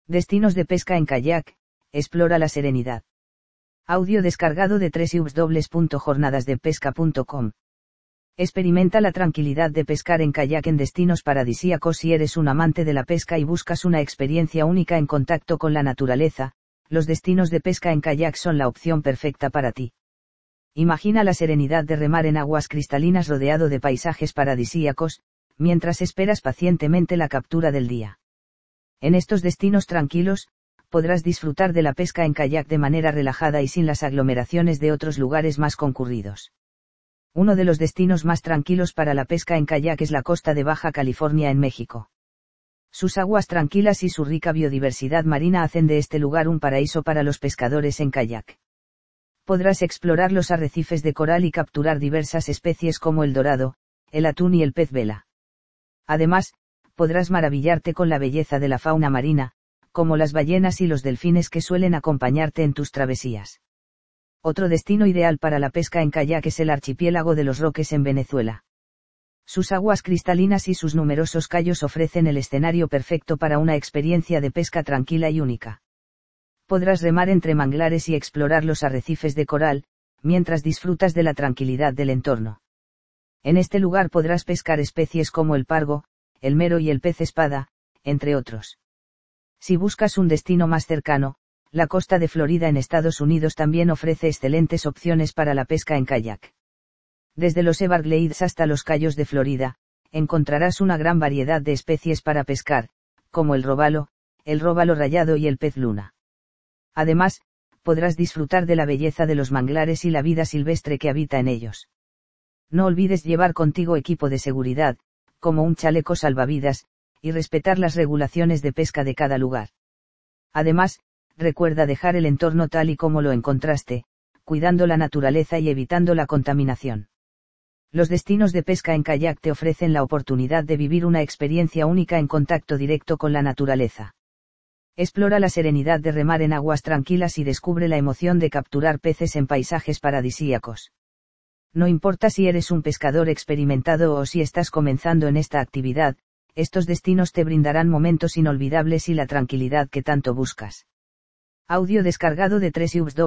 Destinos de pesca en kayak, explora la serenidad. Audio descargado de www.jornadasdepesca.com. Experimenta la tranquilidad de pescar en kayak en destinos paradisíacos. Si eres un amante de la pesca y buscas una experiencia única en contacto con la naturaleza, los destinos de pesca en kayak son la opción perfecta para ti. Imagina la serenidad de remar en aguas cristalinas rodeado de paisajes paradisíacos, mientras esperas pacientemente la captura del día. En estos destinos tranquilos, podrás disfrutar de la pesca en kayak de manera relajada y sin las aglomeraciones de otros lugares más concurridos. Uno de los destinos más tranquilos para la pesca en kayak es la costa de Baja California en México. Sus aguas tranquilas y su rica biodiversidad marina hacen de este lugar un paraíso para los pescadores en kayak. Podrás explorar los arrecifes de coral y capturar diversas especies como el dorado, el atún y el pez vela. Además, podrás maravillarte con la belleza de la fauna marina, como las ballenas y los delfines que suelen acompañarte en tus travesías. Otro destino ideal para la pesca en kayak es el archipiélago de Los Roques en Venezuela. Sus aguas cristalinas y sus numerosos cayos ofrecen el escenario perfecto para una experiencia de pesca tranquila y única. Podrás remar entre manglares y explorar los arrecifes de coral, mientras disfrutas de la tranquilidad del entorno. En este lugar podrás pescar especies como el pargo, el mero y el pez espada, entre otros. Si buscas un destino más cercano, la costa de Florida en Estados Unidos también ofrece excelentes opciones para la pesca en kayak. Desde los Everglades hasta los Cayos de Florida, encontrarás una gran variedad de especies para pescar, como el róbalo rayado y el pez luna. Además, podrás disfrutar de la belleza de los manglares y la vida silvestre que habita en ellos. No olvides llevar contigo equipo de seguridad, como un chaleco salvavidas, y respetar las regulaciones de pesca de cada lugar. Además, recuerda dejar el entorno tal y como lo encontraste, cuidando la naturaleza y evitando la contaminación. Los destinos de pesca en kayak te ofrecen la oportunidad de vivir una experiencia única en contacto directo con la naturaleza. Explora la serenidad de remar en aguas tranquilas y descubre la emoción de capturar peces en paisajes paradisíacos. No importa si eres un pescador experimentado o si estás comenzando en esta actividad, estos destinos te brindarán momentos inolvidables y la tranquilidad que tanto buscas. Audio descargado de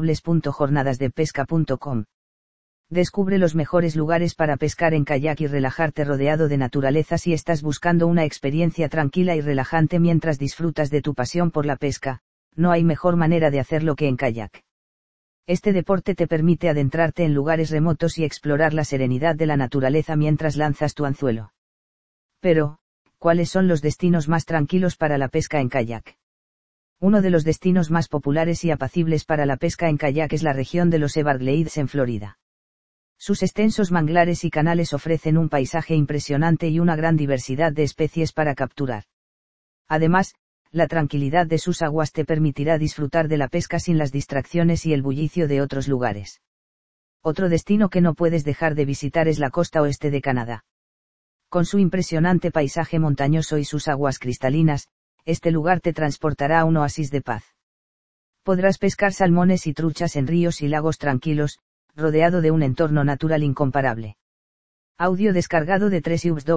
www.jornadasdepesca.com. Descubre los mejores lugares para pescar en kayak y relajarte rodeado de naturaleza. Si estás buscando una experiencia tranquila y relajante mientras disfrutas de tu pasión por la pesca, no hay mejor manera de hacerlo que en kayak. Este deporte te permite adentrarte en lugares remotos y explorar la serenidad de la naturaleza mientras lanzas tu anzuelo. Pero, ¿cuáles son los destinos más tranquilos para la pesca en kayak? Uno de los destinos más populares y apacibles para la pesca en kayak es la región de los Everglades en Florida. Sus extensos manglares y canales ofrecen un paisaje impresionante y una gran diversidad de especies para capturar. Además, la tranquilidad de sus aguas te permitirá disfrutar de la pesca sin las distracciones y el bullicio de otros lugares. Otro destino que no puedes dejar de visitar es la costa oeste de Canadá. Con su impresionante paisaje montañoso y sus aguas cristalinas, este lugar te transportará a un oasis de paz. Podrás pescar salmones y truchas en ríos y lagos tranquilos, rodeado de un entorno natural incomparable. Audio descargado de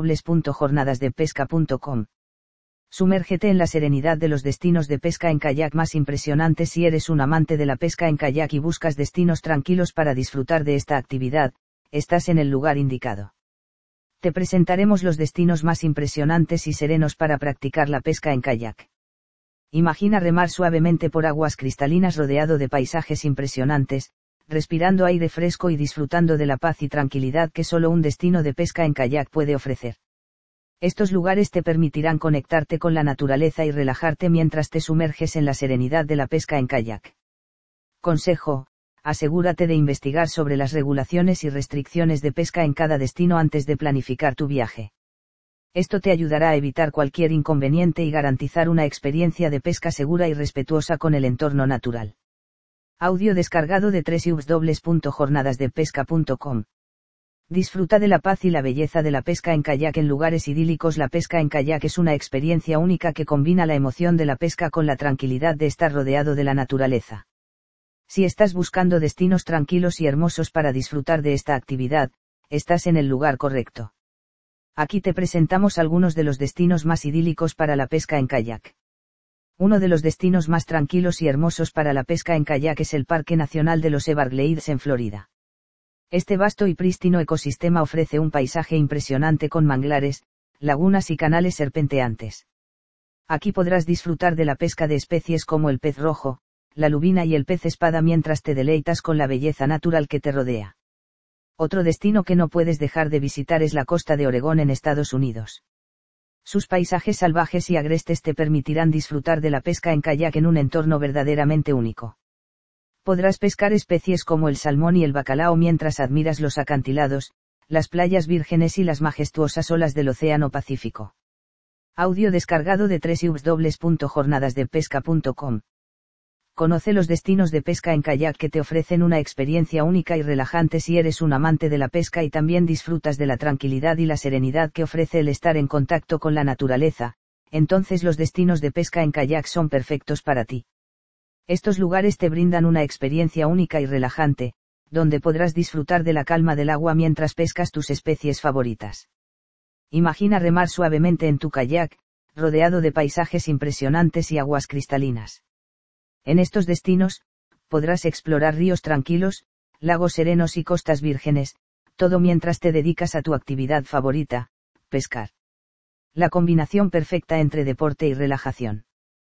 www.jornadasdepesca.com. Sumérgete en la serenidad de los destinos de pesca en kayak más impresionantes. Si eres un amante de la pesca en kayak y buscas destinos tranquilos para disfrutar de esta actividad, estás en el lugar indicado. Te presentaremos los destinos más impresionantes y serenos para practicar la pesca en kayak. Imagina remar suavemente por aguas cristalinas rodeado de paisajes impresionantes, respirando aire fresco y disfrutando de la paz y tranquilidad que solo un destino de pesca en kayak puede ofrecer. Estos lugares te permitirán conectarte con la naturaleza y relajarte mientras te sumerges en la serenidad de la pesca en kayak. Consejo: asegúrate de investigar sobre las regulaciones y restricciones de pesca en cada destino antes de planificar tu viaje. Esto te ayudará a evitar cualquier inconveniente y garantizar una experiencia de pesca segura y respetuosa con el entorno natural. Audio descargado de www.jornadasdepesca.com. Disfruta de la paz y la belleza de la pesca en kayak en lugares idílicos. La pesca en kayak es una experiencia única que combina la emoción de la pesca con la tranquilidad de estar rodeado de la naturaleza. Si estás buscando destinos tranquilos y hermosos para disfrutar de esta actividad, estás en el lugar correcto. Aquí te presentamos algunos de los destinos más idílicos para la pesca en kayak. Uno de los destinos más tranquilos y hermosos para la pesca en kayak es el Parque Nacional de los Everglades en Florida. Este vasto y prístino ecosistema ofrece un paisaje impresionante con manglares, lagunas y canales serpenteantes. Aquí podrás disfrutar de la pesca de especies como el pez rojo, la lubina y el pez espada mientras te deleitas con la belleza natural que te rodea. Otro destino que no puedes dejar de visitar es la costa de Oregón en Estados Unidos. Sus paisajes salvajes y agrestes te permitirán disfrutar de la pesca en kayak en un entorno verdaderamente único. Podrás pescar especies como el salmón y el bacalao mientras admiras los acantilados, las playas vírgenes y las majestuosas olas del Océano Pacífico. Audio descargado de www.jornadasdepesca.com. Conoce los destinos de pesca en kayak que te ofrecen una experiencia única y relajante si eres un amante de la pesca y también disfrutas de la tranquilidad y la serenidad que ofrece el estar en contacto con la naturaleza. Entonces los destinos de pesca en kayak son perfectos para ti. Estos lugares te brindan una experiencia única y relajante, donde podrás disfrutar de la calma del agua mientras pescas tus especies favoritas. Imagina remar suavemente en tu kayak, rodeado de paisajes impresionantes y aguas cristalinas. En estos destinos, podrás explorar ríos tranquilos, lagos serenos y costas vírgenes, todo mientras te dedicas a tu actividad favorita, pescar. La combinación perfecta entre deporte y relajación.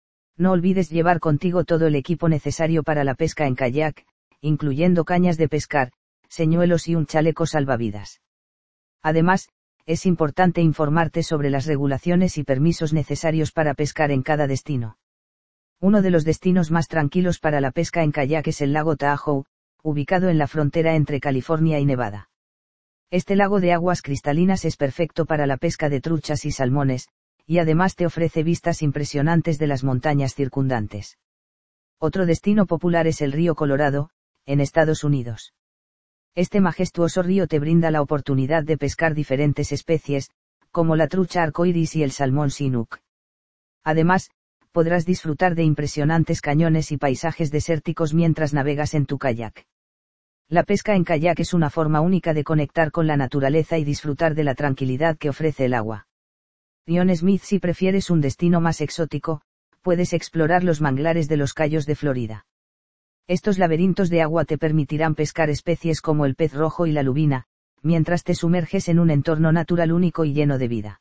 No olvides llevar contigo todo el equipo necesario para la pesca en kayak, incluyendo cañas de pescar, señuelos y un chaleco salvavidas. Además, es importante informarte sobre las regulaciones y permisos necesarios para pescar en cada destino. Uno de los destinos más tranquilos para la pesca en kayak es el lago Tahoe, ubicado en la frontera entre California y Nevada. Este lago de aguas cristalinas es perfecto para la pesca de truchas y salmones, y además te ofrece vistas impresionantes de las montañas circundantes. Otro destino popular es el río Colorado, en Estados Unidos. Este majestuoso río te brinda la oportunidad de pescar diferentes especies, como la trucha arcoíris y el salmón Chinook. Además, podrás disfrutar de impresionantes cañones y paisajes desérticos mientras navegas en tu kayak. La pesca en kayak es una forma única de conectar con la naturaleza y disfrutar de la tranquilidad que ofrece el agua. Ian Smith: si prefieres un destino más exótico, puedes explorar los manglares de los Cayos de Florida. Estos laberintos de agua te permitirán pescar especies como el pez rojo y la lubina, mientras te sumerges en un entorno natural único y lleno de vida.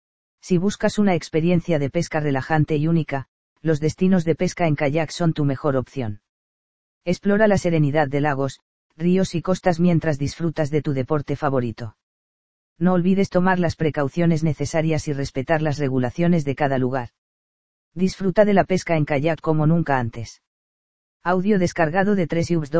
Si buscas una experiencia de pesca relajante y única, los destinos de pesca en kayak son tu mejor opción. Explora la serenidad de lagos, ríos y costas mientras disfrutas de tu deporte favorito. No olvides tomar las precauciones necesarias y respetar las regulaciones de cada lugar. Disfruta de la pesca en kayak como nunca antes. Audio descargado de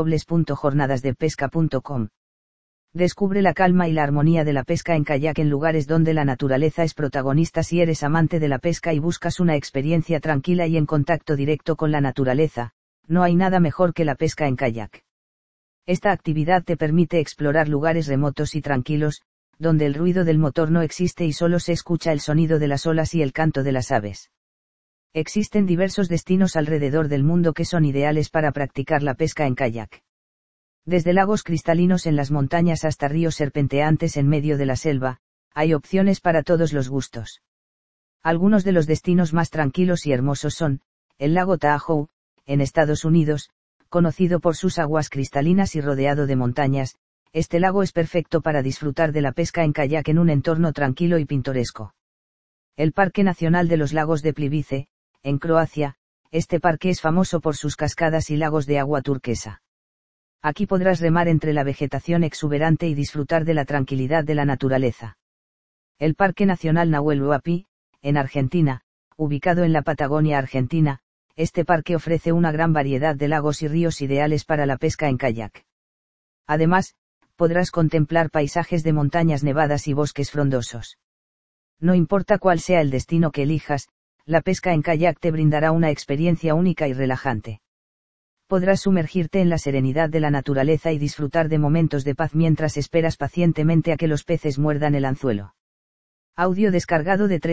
www.jornadasdepesca.com. Descubre la calma y la armonía de la pesca en kayak en lugares donde la naturaleza es protagonista. Si eres amante de la pesca y buscas una experiencia tranquila y en contacto directo con la naturaleza, no hay nada mejor que la pesca en kayak. Esta actividad te permite explorar lugares remotos y tranquilos, donde el ruido del motor no existe y solo se escucha el sonido de las olas y el canto de las aves. Existen diversos destinos alrededor del mundo que son ideales para practicar la pesca en kayak. Desde lagos cristalinos en las montañas hasta ríos serpenteantes en medio de la selva, hay opciones para todos los gustos. Algunos de los destinos más tranquilos y hermosos son, el lago Tahoe, en Estados Unidos, conocido por sus aguas cristalinas y rodeado de montañas. Este lago es perfecto para disfrutar de la pesca en kayak en un entorno tranquilo y pintoresco. El Parque Nacional de los Lagos de Plivice, en Croacia, este parque es famoso por sus cascadas y lagos de agua turquesa. Aquí podrás remar entre la vegetación exuberante y disfrutar de la tranquilidad de la naturaleza. El Parque Nacional Nahuel Huapi, en Argentina, ubicado en la Patagonia Argentina, este parque ofrece una gran variedad de lagos y ríos ideales para la pesca en kayak. Además, podrás contemplar paisajes de montañas nevadas y bosques frondosos. No importa cuál sea el destino que elijas, la pesca en kayak te brindará una experiencia única y relajante. Podrás sumergirte en la serenidad de la naturaleza y disfrutar de momentos de paz mientras esperas pacientemente a que los peces muerdan el anzuelo. Audio descargado de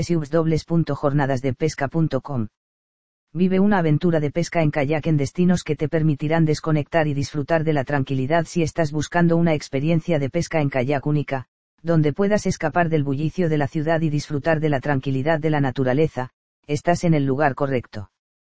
www.jornadasdepesca.com. Vive una aventura de pesca en kayak en destinos que te permitirán desconectar y disfrutar de la tranquilidad. Si estás buscando una experiencia de pesca en kayak única, donde puedas escapar del bullicio de la ciudad y disfrutar de la tranquilidad de la naturaleza, estás en el lugar correcto.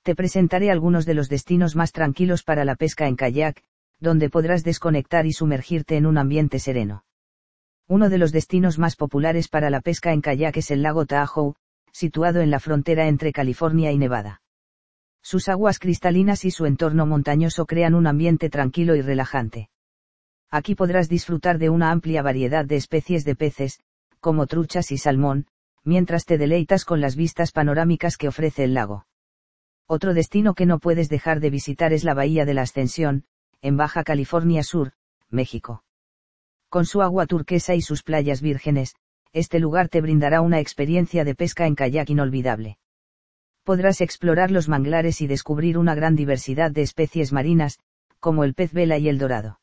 Te presentaré algunos de los destinos más tranquilos para la pesca en kayak, donde podrás desconectar y sumergirte en un ambiente sereno. Uno de los destinos más populares para la pesca en kayak es el lago Tahoe, situado en la frontera entre California y Nevada. Sus aguas cristalinas y su entorno montañoso crean un ambiente tranquilo y relajante. Aquí podrás disfrutar de una amplia variedad de especies de peces, como truchas y salmón, mientras te deleitas con las vistas panorámicas que ofrece el lago. Otro destino que no puedes dejar de visitar es la Bahía de la Ascensión, en Baja California Sur, México. Con su agua turquesa y sus playas vírgenes, este lugar te brindará una experiencia de pesca en kayak inolvidable. Podrás explorar los manglares y descubrir una gran diversidad de especies marinas, como el pez vela y el dorado.